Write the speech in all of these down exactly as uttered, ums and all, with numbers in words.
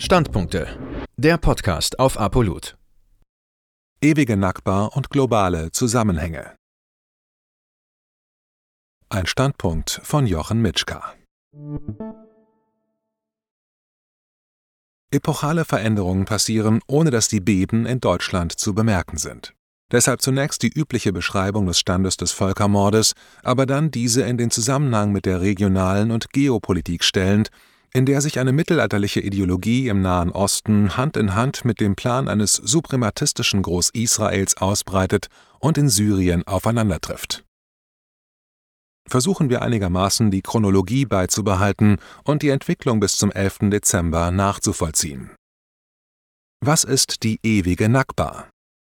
Standpunkte. Der Podcast auf Apolut. Ewige Nakba und globale Zusammenhänge. Ein Standpunkt von Jochen Mitschka. Epochale Veränderungen passieren, ohne dass die Beben in Deutschland zu bemerken sind. Deshalb zunächst die übliche Beschreibung des Standes des Völkermordes, aber dann diese in den Zusammenhang mit der regionalen und Geopolitik stellend, in der sich eine mittelalterliche Ideologie im Nahen Osten Hand in Hand mit dem Plan eines suprematistischen Groß-Israels ausbreitet und in Syrien aufeinandertrifft. Versuchen wir einigermaßen die Chronologie beizubehalten und die Entwicklung bis zum elften Dezember nachzuvollziehen. Was ist die ewige Nakba?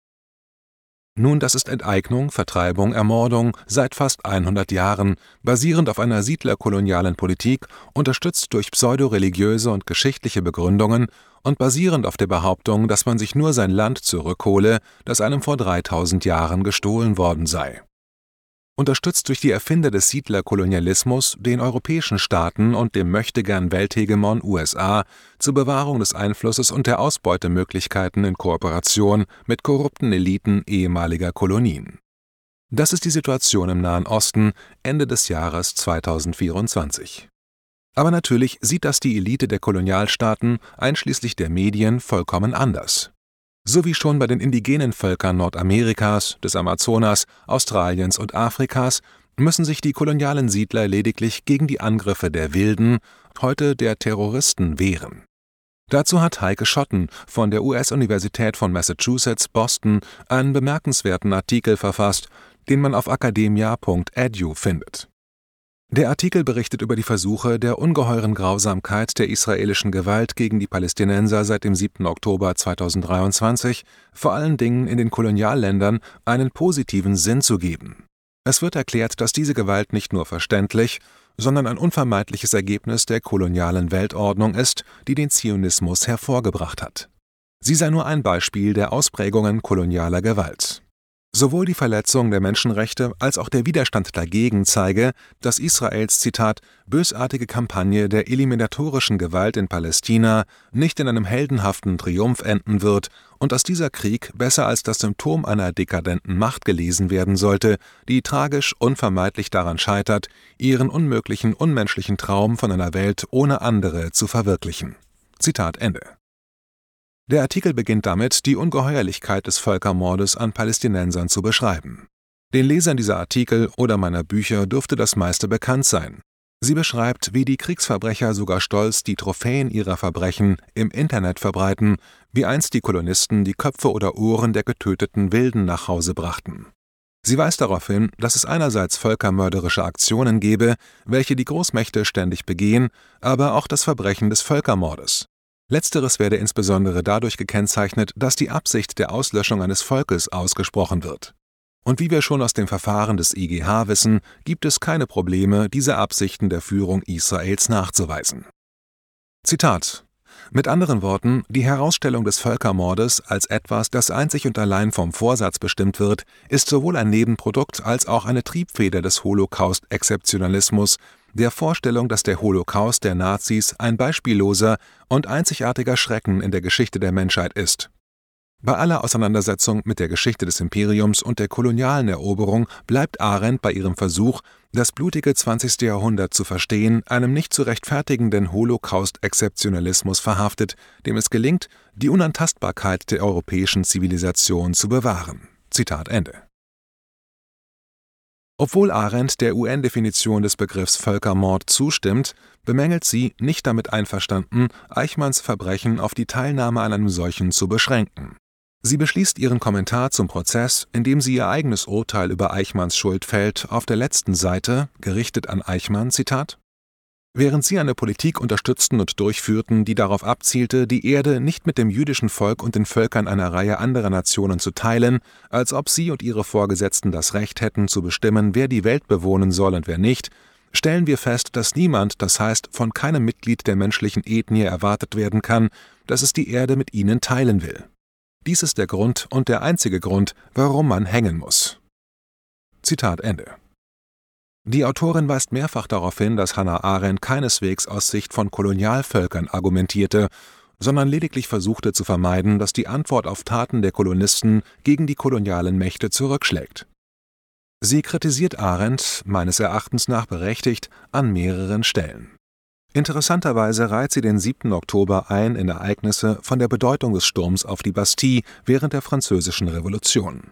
Nun, das ist Enteignung, Vertreibung, Ermordung seit fast hundert Jahren, basierend auf einer siedlerkolonialen Politik, unterstützt durch pseudoreligiöse und geschichtliche Begründungen und basierend auf der Behauptung, dass man sich nur sein Land zurückhole, das einem vor dreitausend Jahren gestohlen worden sei. Unterstützt durch die Erfinder des Siedlerkolonialismus, den europäischen Staaten und dem Möchtegern-Welthegemon U S A zur Bewahrung des Einflusses und der Ausbeutemöglichkeiten in Kooperation mit korrupten Eliten ehemaliger Kolonien. Das ist die Situation im Nahen Osten Ende des Jahres zweitausendvierundzwanzig. Aber natürlich sieht das die Elite der Kolonialstaaten, einschließlich der Medien, vollkommen anders. So wie schon bei den indigenen Völkern Nordamerikas, des Amazonas, Australiens und Afrikas müssen sich die kolonialen Siedler lediglich gegen die Angriffe der Wilden, heute der Terroristen, wehren. Dazu hat Heike Schotten von der U S-Universität von Massachusetts, Boston, einen bemerkenswerten Artikel verfasst, den man auf academia punkt edu findet. Der Artikel berichtet über die Versuche der ungeheuren Grausamkeit der israelischen Gewalt gegen die Palästinenser seit dem siebten Oktober zweitausenddreiundzwanzig, vor allen Dingen in den Kolonialländern, einen positiven Sinn zu geben. Es wird erklärt, dass diese Gewalt nicht nur verständlich, sondern ein unvermeidliches Ergebnis der kolonialen Weltordnung ist, die den Zionismus hervorgebracht hat. Sie sei nur ein Beispiel der Ausprägungen kolonialer Gewalt. Sowohl die Verletzung der Menschenrechte als auch der Widerstand dagegen zeige, dass Israels, Zitat, bösartige Kampagne der eliminatorischen Gewalt in Palästina nicht in einem heldenhaften Triumph enden wird und dass dieser Krieg besser als das Symptom einer dekadenten Macht gelesen werden sollte, die tragisch unvermeidlich daran scheitert, ihren unmöglichen, unmenschlichen Traum von einer Welt ohne andere zu verwirklichen. Zitat Ende. Der Artikel beginnt damit, die Ungeheuerlichkeit des Völkermordes an Palästinensern zu beschreiben. Den Lesern dieser Artikel oder meiner Bücher dürfte das meiste bekannt sein. Sie beschreibt, wie die Kriegsverbrecher sogar stolz die Trophäen ihrer Verbrechen im Internet verbreiten, wie einst die Kolonisten die Köpfe oder Ohren der getöteten Wilden nach Hause brachten. Sie weist darauf hin, dass es einerseits völkermörderische Aktionen gebe, welche die Großmächte ständig begehen, aber auch das Verbrechen des Völkermordes. Letzteres werde insbesondere dadurch gekennzeichnet, dass die Absicht der Auslöschung eines Volkes ausgesprochen wird. Und wie wir schon aus dem Verfahren des I G H wissen, gibt es keine Probleme, diese Absichten der Führung Israels nachzuweisen. Zitat: Mit anderen Worten, die Herausstellung des Völkermordes als etwas, das einzig und allein vom Vorsatz bestimmt wird, ist sowohl ein Nebenprodukt als auch eine Triebfeder des Holocaust-Exzeptionalismus, der Vorstellung, dass der Holocaust der Nazis ein beispielloser und einzigartiger Schrecken in der Geschichte der Menschheit ist. Bei aller Auseinandersetzung mit der Geschichte des Imperiums und der kolonialen Eroberung bleibt Arendt bei ihrem Versuch, das blutige zwanzigste Jahrhundert zu verstehen, einem nicht zu rechtfertigenden Holocaust-Exzeptionalismus verhaftet, dem es gelingt, die Unantastbarkeit der europäischen Zivilisation zu bewahren. Zitat Ende. Obwohl Arendt der U N-Definition des Begriffs Völkermord zustimmt, bemängelt sie, nicht damit einverstanden, Eichmanns Verbrechen auf die Teilnahme an einem solchen zu beschränken. Sie beschließt ihren Kommentar zum Prozess, indem sie ihr eigenes Urteil über Eichmanns Schuld fällt, auf der letzten Seite, gerichtet an Eichmann, Zitat: Während sie eine Politik unterstützten und durchführten, die darauf abzielte, die Erde nicht mit dem jüdischen Volk und den Völkern einer Reihe anderer Nationen zu teilen, als ob sie und ihre Vorgesetzten das Recht hätten zu bestimmen, wer die Welt bewohnen soll und wer nicht, stellen wir fest, dass niemand, das heißt von keinem Mitglied der menschlichen Ethnie erwartet werden kann, dass es die Erde mit ihnen teilen will. Dies ist der Grund und der einzige Grund, warum man hängen muss. Zitat Ende. Die Autorin weist mehrfach darauf hin, dass Hannah Arendt keineswegs aus Sicht von Kolonialvölkern argumentierte, sondern lediglich versuchte zu vermeiden, dass die Antwort auf Taten der Kolonisten gegen die kolonialen Mächte zurückschlägt. Sie kritisiert Arendt, meines Erachtens nach berechtigt, an mehreren Stellen. Interessanterweise reiht sie den siebten Oktober ein in Ereignisse von der Bedeutung des Sturms auf die Bastille während der Französischen Revolution.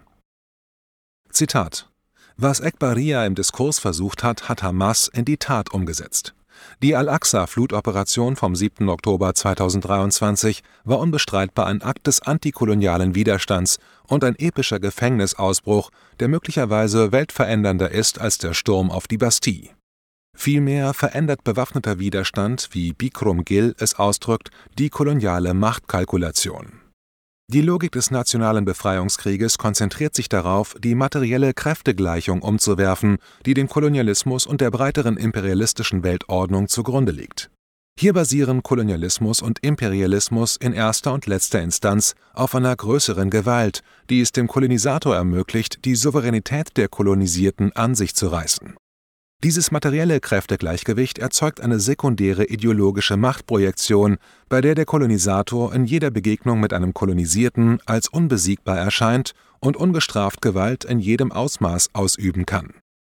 Zitat: Was Eghbariyya im Diskurs versucht hat, hat Hamas in die Tat umgesetzt. Die Al-Aqsa-Flutoperation vom siebten Oktober zweitausenddreiundzwanzig war unbestreitbar ein Akt des antikolonialen Widerstands und ein epischer Gefängnisausbruch, der möglicherweise weltverändernder ist als der Sturm auf die Bastille. Vielmehr verändert bewaffneter Widerstand, wie Bikram Gill es ausdrückt, die koloniale Machtkalkulation. Die Logik des nationalen Befreiungskrieges konzentriert sich darauf, die materielle Kräftegleichung umzuwerfen, die dem Kolonialismus und der breiteren imperialistischen Weltordnung zugrunde liegt. Hier basieren Kolonialismus und Imperialismus in erster und letzter Instanz auf einer größeren Gewalt, die es dem Kolonisator ermöglicht, die Souveränität der Kolonisierten an sich zu reißen. Dieses materielle Kräftegleichgewicht erzeugt eine sekundäre ideologische Machtprojektion, bei der der Kolonisator in jeder Begegnung mit einem Kolonisierten als unbesiegbar erscheint und ungestraft Gewalt in jedem Ausmaß ausüben kann.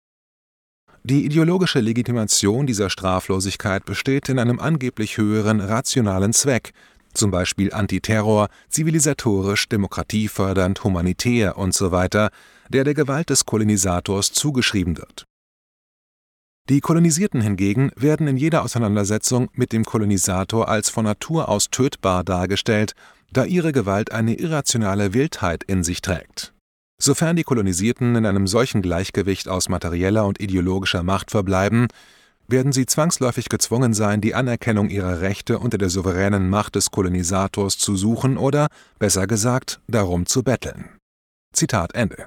Die ideologische Legitimation dieser Straflosigkeit besteht in einem angeblich höheren rationalen Zweck, zum Beispiel Antiterror, zivilisatorisch, demokratiefördernd, humanitär usw., der der Gewalt des Kolonisators zugeschrieben wird. Die Kolonisierten hingegen werden in jeder Auseinandersetzung mit dem Kolonisator als von Natur aus tötbar dargestellt, da ihre Gewalt eine irrationale Wildheit in sich trägt. Sofern die Kolonisierten in einem solchen Gleichgewicht aus materieller und ideologischer Macht verbleiben, werden sie zwangsläufig gezwungen sein, die Anerkennung ihrer Rechte unter der souveränen Macht des Kolonisators zu suchen oder, besser gesagt, darum zu betteln. Zitat Ende.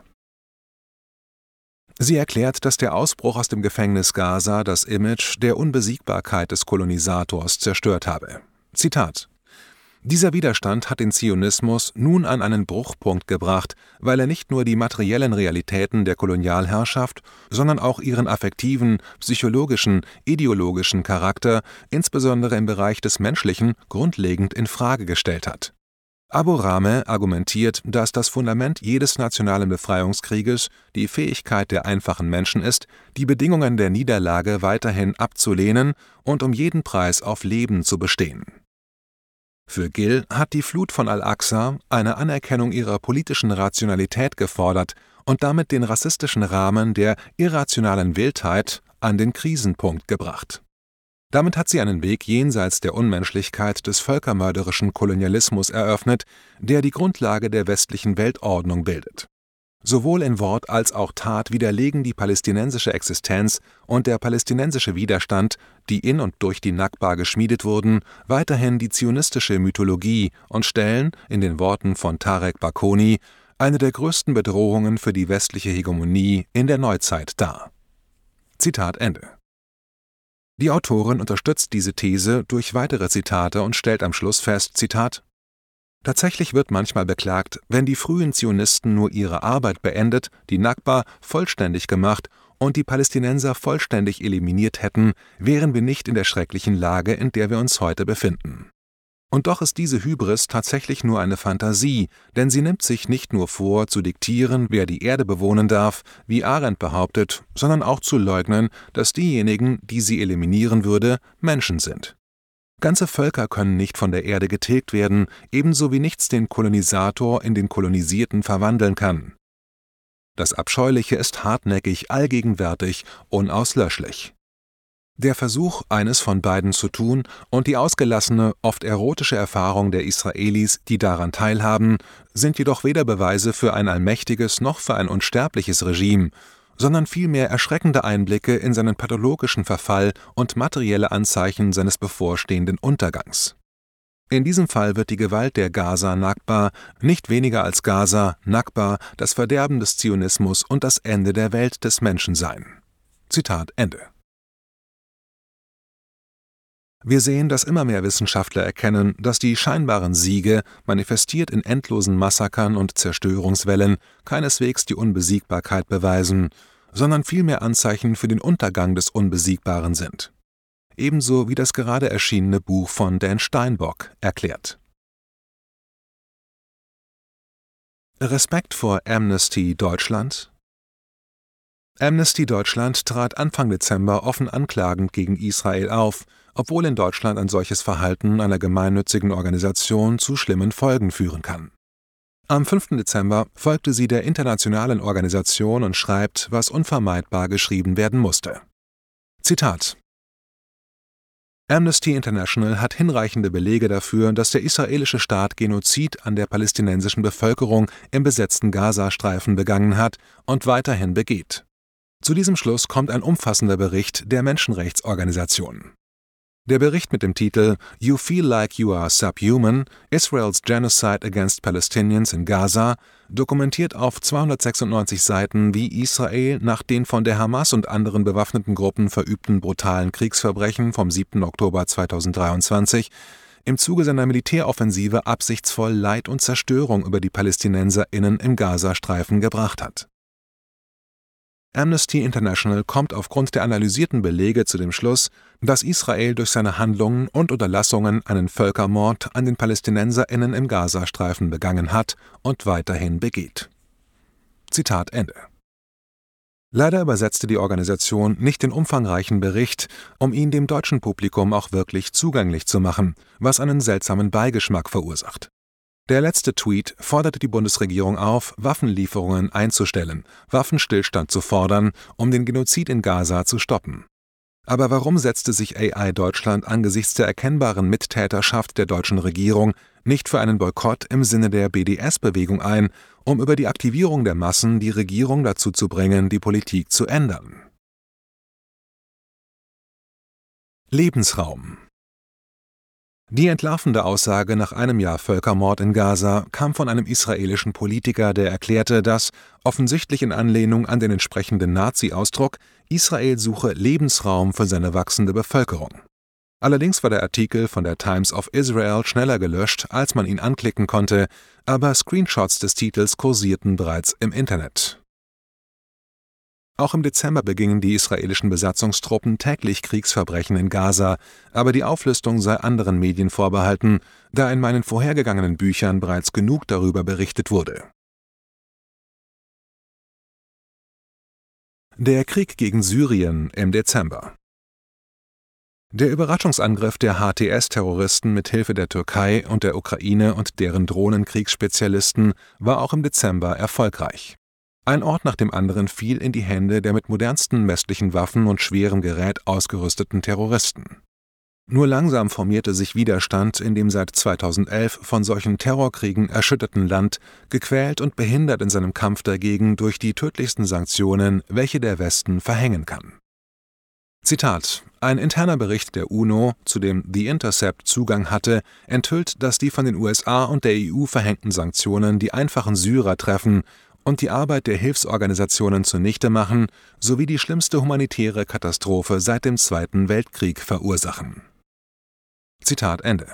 Sie erklärt, dass der Ausbruch aus dem Gefängnis Gaza das Image der Unbesiegbarkeit des Kolonisators zerstört habe. Zitat: Dieser Widerstand hat den Zionismus nun an einen Bruchpunkt gebracht, weil er nicht nur die materiellen Realitäten der Kolonialherrschaft, sondern auch ihren affektiven, psychologischen, ideologischen Charakter, insbesondere im Bereich des Menschlichen, grundlegend in Frage gestellt hat. Abu Rameh argumentiert, dass das Fundament jedes nationalen Befreiungskrieges die Fähigkeit der einfachen Menschen ist, die Bedingungen der Niederlage weiterhin abzulehnen und um jeden Preis auf Leben zu bestehen. Für Gill hat die Flut von Al-Aqsa eine Anerkennung ihrer politischen Rationalität gefordert und damit den rassistischen Rahmen der irrationalen Wildheit an den Krisenpunkt gebracht. Damit hat sie einen Weg jenseits der Unmenschlichkeit des völkermörderischen Kolonialismus eröffnet, der die Grundlage der westlichen Weltordnung bildet. Sowohl in Wort als auch Tat widerlegen die palästinensische Existenz und der palästinensische Widerstand, die in und durch die Nakba geschmiedet wurden, weiterhin die zionistische Mythologie und stellen, in den Worten von Tarek Bakoni, eine der größten Bedrohungen für die westliche Hegemonie in der Neuzeit dar. Zitat Ende. Die Autorin unterstützt diese These durch weitere Zitate und stellt am Schluss fest, Zitat: Tatsächlich wird manchmal beklagt, wenn die frühen Zionisten nur ihre Arbeit beendet, die Nakba vollständig gemacht und die Palästinenser vollständig eliminiert hätten, wären wir nicht in der schrecklichen Lage, in der wir uns heute befinden. Und doch ist diese Hybris tatsächlich nur eine Fantasie, denn sie nimmt sich nicht nur vor, zu diktieren, wer die Erde bewohnen darf, wie Arendt behauptet, sondern auch zu leugnen, dass diejenigen, die sie eliminieren würde, Menschen sind. Ganze Völker können nicht von der Erde getilgt werden, ebenso wie nichts den Kolonisator in den Kolonisierten verwandeln kann. Das Abscheuliche ist hartnäckig, allgegenwärtig, unauslöschlich. Der Versuch, eines von beiden zu tun, und die ausgelassene, oft erotische Erfahrung der Israelis, die daran teilhaben, sind jedoch weder Beweise für ein allmächtiges noch für ein unsterbliches Regime, sondern vielmehr erschreckende Einblicke in seinen pathologischen Verfall und materielle Anzeichen seines bevorstehenden Untergangs. In diesem Fall wird die Gewalt der Gaza-Nakba nicht weniger als Gaza-Nakba das Verderben des Zionismus und das Ende der Welt des Menschen sein. Zitat Ende. Wir sehen, dass immer mehr Wissenschaftler erkennen, dass die scheinbaren Siege, manifestiert in endlosen Massakern und Zerstörungswellen, keineswegs die Unbesiegbarkeit beweisen, sondern vielmehr Anzeichen für den Untergang des Unbesiegbaren sind. ebenso wie das gerade erschienene Buch von Dan Steinbock erklärt. Respekt vor Amnesty Deutschland? Amnesty Deutschland trat Anfang Dezember offen anklagend gegen Israel auf, obwohl in Deutschland ein solches Verhalten einer gemeinnützigen Organisation zu schlimmen Folgen führen kann. Am fünften Dezember folgte sie der internationalen Organisation und schreibt, was unvermeidbar geschrieben werden musste. Zitat: Amnesty International hat hinreichende Belege dafür, dass der israelische Staat Genozid an der palästinensischen Bevölkerung im besetzten Gazastreifen begangen hat und weiterhin begeht. Zu diesem Schluss kommt ein umfassender Bericht der Menschenrechtsorganisationen. Der Bericht mit dem Titel You Feel Like You Are Subhuman: Israel's Genocide Against Palestinians in Gaza dokumentiert auf zweihundertsechsundneunzig Seiten, wie Israel nach den von der Hamas und anderen bewaffneten Gruppen verübten brutalen Kriegsverbrechen vom siebten Oktober zweitausenddreiundzwanzig im Zuge seiner Militäroffensive absichtsvoll Leid und Zerstörung über die PalästinenserInnen im Gazastreifen gebracht hat. Amnesty International kommt aufgrund der analysierten Belege zu dem Schluss, dass Israel durch seine Handlungen und Unterlassungen einen Völkermord an den PalästinenserInnen im Gazastreifen begangen hat und weiterhin begeht. Zitat Ende. Leider übersetzte die Organisation nicht den umfangreichen Bericht, um ihn dem deutschen Publikum auch wirklich zugänglich zu machen, was einen seltsamen Beigeschmack verursacht. Der letzte Tweet forderte die Bundesregierung auf, Waffenlieferungen einzustellen, Waffenstillstand zu fordern, um den Genozid in Gaza zu stoppen. Aber warum setzte sich A I Deutschland angesichts der erkennbaren Mittäterschaft der deutschen Regierung nicht für einen Boykott im Sinne der B D S-Bewegung ein, um über die Aktivierung der Massen die Regierung dazu zu bringen, die Politik zu ändern? Lebensraum. Die entlarvende Aussage nach einem Jahr Völkermord in Gaza kam von einem israelischen Politiker, der erklärte, dass, offensichtlich in Anlehnung an den entsprechenden Nazi-Ausdruck, Israel suche Lebensraum für seine wachsende Bevölkerung. Allerdings war der Artikel von der Times of Israel schneller gelöscht, als man ihn anklicken konnte, aber Screenshots des Titels kursierten bereits im Internet. Auch im Dezember begingen die israelischen Besatzungstruppen täglich Kriegsverbrechen in Gaza, aber die Auflistung sei anderen Medien vorbehalten, da in meinen vorhergegangenen Büchern bereits genug darüber berichtet wurde. Der Krieg gegen Syrien im Dezember. Der Überraschungsangriff der H T S-Terroristen mit Hilfe der Türkei und der Ukraine und deren Drohnenkriegsspezialisten war auch im Dezember erfolgreich. Ein Ort nach dem anderen fiel in die Hände der mit modernsten westlichen Waffen und schwerem Gerät ausgerüsteten Terroristen. Nur langsam formierte sich Widerstand in dem seit zweitausendelf von solchen Terrorkriegen erschütterten Land, gequält und behindert in seinem Kampf dagegen durch die tödlichsten Sanktionen, welche der Westen verhängen kann. Zitat: Ein interner Bericht der UNO, zu dem The Intercept Zugang hatte, enthüllt, dass die von den U S A und der E U verhängten Sanktionen die einfachen Syrer treffen und die Arbeit der Hilfsorganisationen zunichte machen, sowie die schlimmste humanitäre Katastrophe seit dem Zweiten Weltkrieg verursachen. Zitat Ende.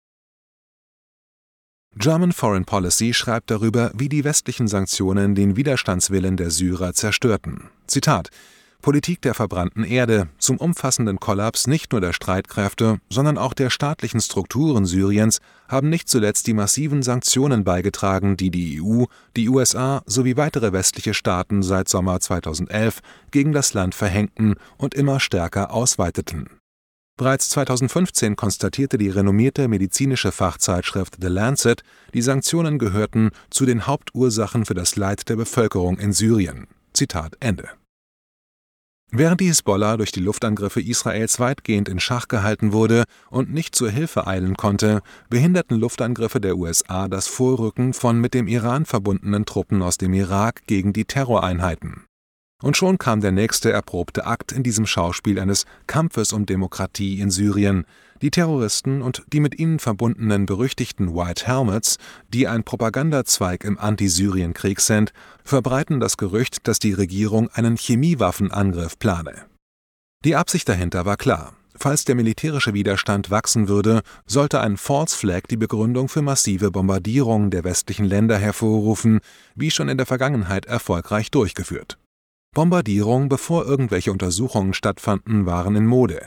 German Foreign Policy schreibt darüber, wie die westlichen Sanktionen den Widerstandswillen der Syrer zerstörten. Zitat: Politik der verbrannten Erde, zum umfassenden Kollaps nicht nur der Streitkräfte, sondern auch der staatlichen Strukturen Syriens haben nicht zuletzt die massiven Sanktionen beigetragen, die die E U, die U S A sowie weitere westliche Staaten seit Sommer zweitausendelf gegen das Land verhängten und immer stärker ausweiteten. Bereits zweitausendfünfzehn konstatierte die renommierte medizinische Fachzeitschrift The Lancet, die Sanktionen gehörten zu den Hauptursachen für das Leid der Bevölkerung in Syrien. Zitat Ende. Während die Hisbollah durch die Luftangriffe Israels weitgehend in Schach gehalten wurde und nicht zur Hilfe eilen konnte, behinderten Luftangriffe der U S A das Vorrücken von mit dem Iran verbundenen Truppen aus dem Irak gegen die Terroreinheiten. Und schon kam der nächste erprobte Akt in diesem Schauspiel eines Kampfes um Demokratie in Syrien. Die Terroristen und die mit ihnen verbundenen berüchtigten White Helmets, die ein Propagandazweig im Anti-Syrien-Krieg sind, verbreiten das Gerücht, dass die Regierung einen Chemiewaffenangriff plane. Die Absicht dahinter war klar. Falls der militärische Widerstand wachsen würde, sollte ein False Flag die Begründung für massive Bombardierungen der westlichen Länder hervorrufen, wie schon in der Vergangenheit erfolgreich durchgeführt. Bombardierungen, bevor irgendwelche Untersuchungen stattfanden, waren in Mode.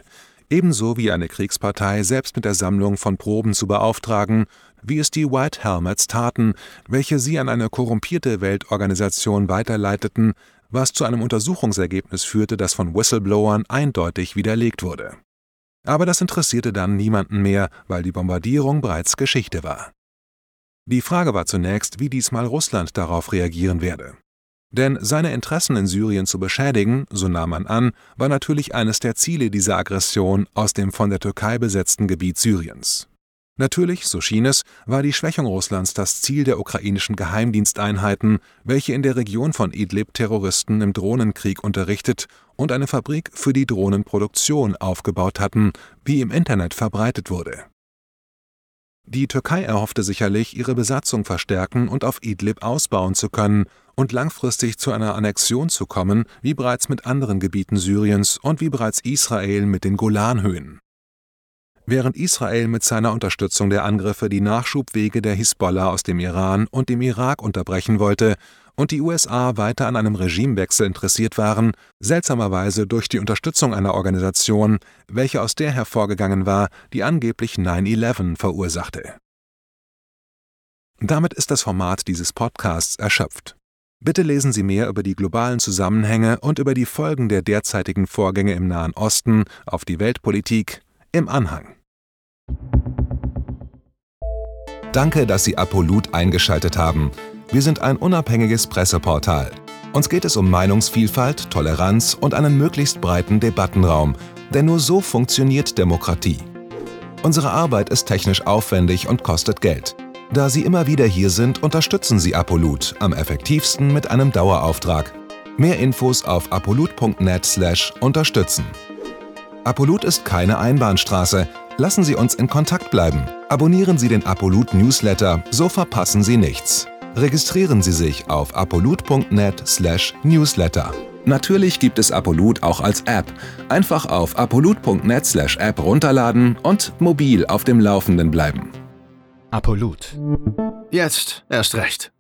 ebenso wie eine Kriegspartei selbst mit der Sammlung von Proben zu beauftragen, wie es die White Helmets taten, welche sie an eine korrumpierte Weltorganisation weiterleiteten, was zu einem Untersuchungsergebnis führte, das von Whistleblowern eindeutig widerlegt wurde. Aber das interessierte dann niemanden mehr, weil die Bombardierung bereits Geschichte war. Die Frage war zunächst, wie diesmal Russland darauf reagieren werde. Denn seine Interessen in Syrien zu beschädigen, so nahm man an, war natürlich eines der Ziele dieser Aggression aus dem von der Türkei besetzten Gebiet Syriens. Natürlich, so schien es, war die Schwächung Russlands das Ziel der ukrainischen Geheimdiensteinheiten, welche in der Region von Idlib Terroristen im Drohnenkrieg unterrichtet und eine Fabrik für die Drohnenproduktion aufgebaut hatten, wie im Internet verbreitet wurde. Die Türkei erhoffte sicherlich, ihre Besatzung verstärken und auf Idlib ausbauen zu können und langfristig zu einer Annexion zu kommen, wie bereits mit anderen Gebieten Syriens und wie bereits Israel mit den Golanhöhen. Während Israel mit seiner Unterstützung der Angriffe die Nachschubwege der Hisbollah aus dem Iran und dem Irak unterbrechen wollte und die U S A weiter an einem Regimewechsel interessiert waren, seltsamerweise durch die Unterstützung einer Organisation, welche aus der hervorgegangen war, die angeblich neun elf verursachte. Damit ist das Format dieses Podcasts erschöpft. Bitte lesen Sie mehr über die globalen Zusammenhänge und über die Folgen der derzeitigen Vorgänge im Nahen Osten auf die Weltpolitik im Anhang. Danke, dass Sie Apolut eingeschaltet haben. Wir sind ein unabhängiges Presseportal. Uns geht es um Meinungsvielfalt, Toleranz und einen möglichst breiten Debattenraum, denn nur so funktioniert Demokratie. Unsere Arbeit ist technisch aufwendig und kostet Geld. Da Sie immer wieder hier sind, unterstützen Sie Apolut am effektivsten mit einem Dauerauftrag. Mehr Infos auf apolut punkt net slash unterstützen. Apolut ist keine Einbahnstraße. Lassen Sie uns in Kontakt bleiben. Abonnieren Sie den Apolut Newsletter, so verpassen Sie nichts. Registrieren Sie sich auf apolut punkt net slash newsletter. Natürlich gibt es Apolut auch als App. Einfach auf apolut punkt net slash app runterladen und mobil auf dem Laufenden bleiben. Apolut. Jetzt erst recht.